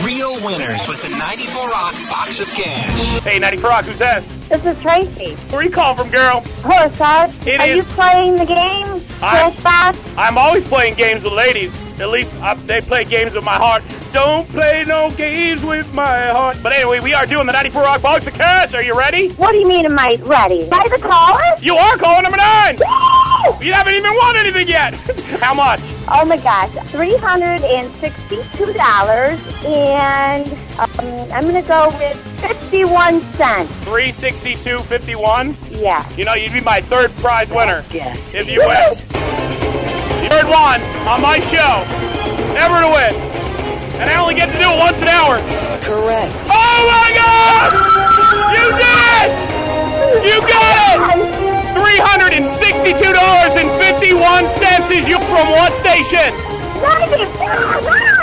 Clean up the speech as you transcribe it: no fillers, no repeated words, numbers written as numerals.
real winners with the 94 Rock Box of Cash. Hey, 94 Rock, who's that? This is Tracy. Where you calling from, girl? Hello, Todd. It Are is- you playing the game? Cash Box? I'm always playing games with ladies. At least they play games with my heart. Don't play no games with my heart. But anyway, we are doing the 94 Rock Box of Cash. Are you ready? What do you mean, am I ready? By the caller? You are calling number 9. Woo! You haven't even won anything yet. How much? Oh my gosh, $362, and I'm going to go with 51 cents. $362.51. Yeah. You know, you'd be my third prize winner. Yes. If you win. Third one on my show. Ever to win. And I only get to do it once an hour. Correct. Oh my God! You did it! You got it! $362.51 is you from what station? 94!